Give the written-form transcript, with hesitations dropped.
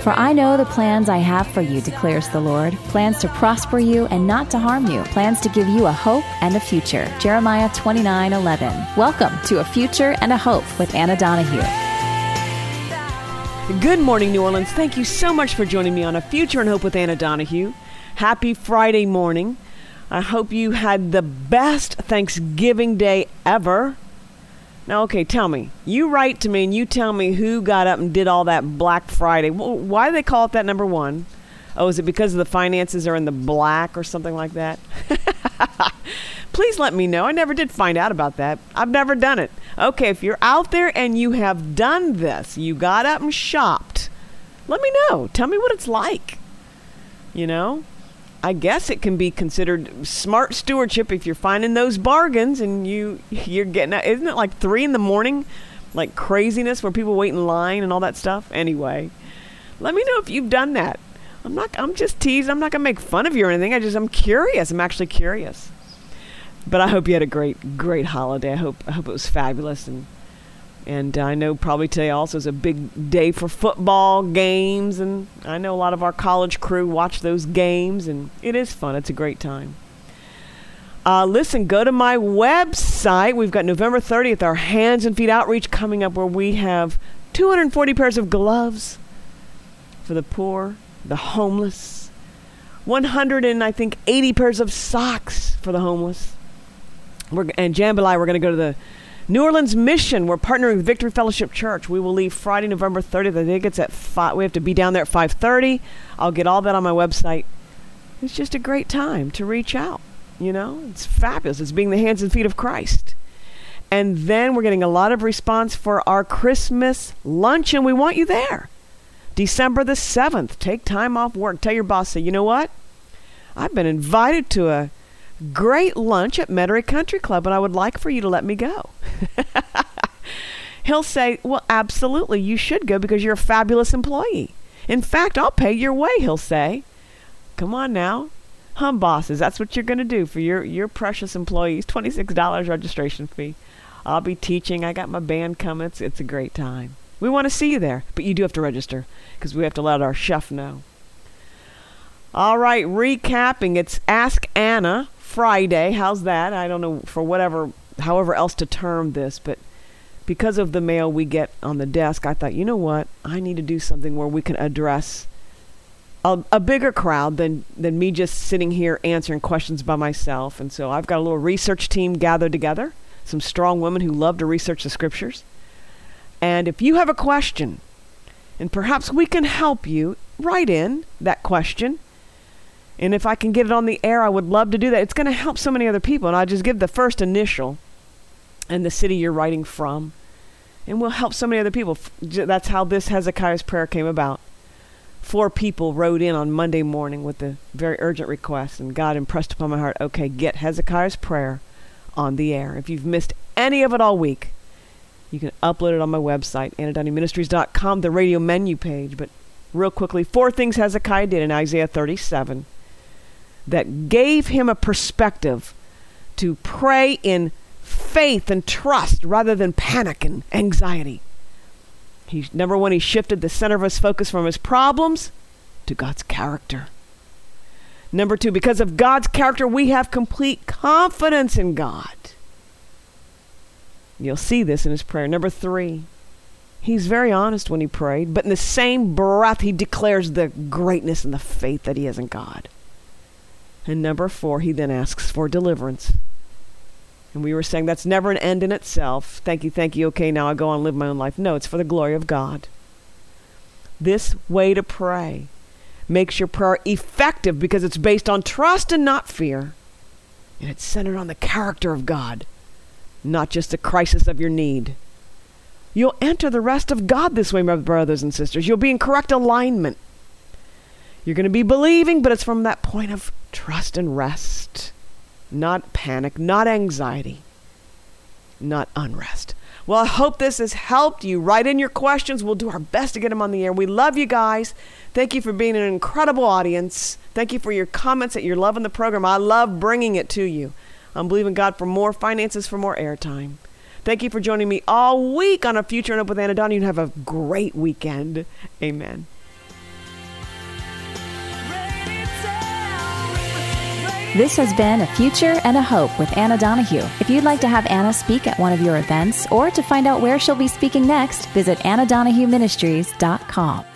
For I know the plans I have for you, declares the Lord, plans to prosper you and not to harm you, plans to give you a hope and a future. Jeremiah 29:11. Welcome to A Future and a Hope with Anna Donahue. Good morning, New Orleans. Thank you so much for joining me on A Future and Hope with Anna Donahue. Happy Friday morning. I hope you had the best Thanksgiving day ever. Now, okay, tell me. You write to me and you tell me who got up and did all that Black Friday. Why do they call it that, number one? Oh, is it because the finances are in the black or something like that? Please let me know. I never did find out about that. I've never done it. Okay, if you're out there and you have done this, you got up and shopped, let me know. Tell me what it's like. You know? I guess it can be considered smart stewardship if you're finding those bargains and you're getting out. Isn't it like 3 a.m, like craziness where people wait in line and all that stuff? Anyway, let me know if you've done that. I'm just teasing. I'm not going to make fun of you or anything. I'm curious. I'm actually curious. But I hope you had a great holiday. I hope it was fabulous. And I know probably today also is a big day for football games. And I know a lot of our college crew watch those games. And it is fun. It's a great time. Listen, go to my website. We've got November 30th, our Hands and Feet Outreach coming up, where we have 240 pairs of gloves for the poor, the homeless, 80 pairs of socks for the homeless. And Jambalaya, we're going to go to the New Orleans Mission. We're partnering with Victory Fellowship Church. We will leave Friday, November 30th. I think it's at 5. We have to be down there at 5:30. I'll get all that on my website. It's just a great time to reach out. You know, it's fabulous. It's being the hands and feet of Christ. And then we're getting a lot of response for our Christmas lunch, and we want you there. December the 7th. Take time off work. Tell your boss, say, you know what? I've been invited to a great lunch at Metairie Country Club, and I would like for you to let me go. He'll say, well, absolutely, you should go because you're a fabulous employee. In fact, I'll pay your way, he'll say. Come on now. Bosses, that's what you're going to do for your precious employees. $26 registration fee. I'll be teaching. I got my band coming. It's a great time. We want to see you there, but you do have to register because we have to let our chef know. All right, recapping. It's Ask Anna Friday. How's that? I don't know, however else to term this, but because of the mail we get on the desk, I thought, you know what? I need to do something where we can address a bigger crowd than me just sitting here answering questions by myself. And so I've got a little research team gathered together, some strong women who love to research the scriptures. And if you have a question, and perhaps we can help you, write in that question. And if I can get it on the air, I would love to do that. It's going to help so many other people. And I'll just give the first initial and the city you're writing from. And we'll help so many other people. That's how this Hezekiah's prayer came about. 4 people wrote in on Monday morning with a very urgent request. And God impressed upon my heart, okay, get Hezekiah's prayer on the air. If you've missed any of it all week, you can upload it on my website, AnnaDonahue.com, the radio menu page. But real quickly, 4 things Hezekiah did in Isaiah 37 that gave him a perspective to pray in faith and trust rather than panic and anxiety. Number 1, he shifted the center of his focus from his problems to God's character. Number 2, because of God's character, we have complete confidence in God. You'll see this in his prayer. Number 3, he's very honest when he prayed, but in the same breath, he declares the greatness and the faith that he has in God. And number 4, he then asks for deliverance. And we were saying that's never an end in itself. Thank you. Okay, now I go on and live my own life. No, it's for the glory of God. This way to pray makes your prayer effective because it's based on trust and not fear. And it's centered on the character of God, not just the crisis of your need. You'll enter the rest of God this way, my brothers and sisters. You'll be in correct alignment. You're going to be believing, but it's from that point of trust and rest. Not panic, not anxiety, not unrest. Well, I hope this has helped you. Write in your questions. We'll do our best to get them on the air. We love you guys. Thank you for being an incredible audience. Thank you for your comments that you're loving the program. I love bringing it to you. I'm believing God for more finances, for more airtime. Thank you for joining me all week on A Future and Hope with Anna Donahue. Have a great weekend. Amen. This has been A Future and a Hope with Anna Donahue. If you'd like to have Anna speak at one of your events or to find out where she'll be speaking next, visit AnnaDonahueMinistries.com.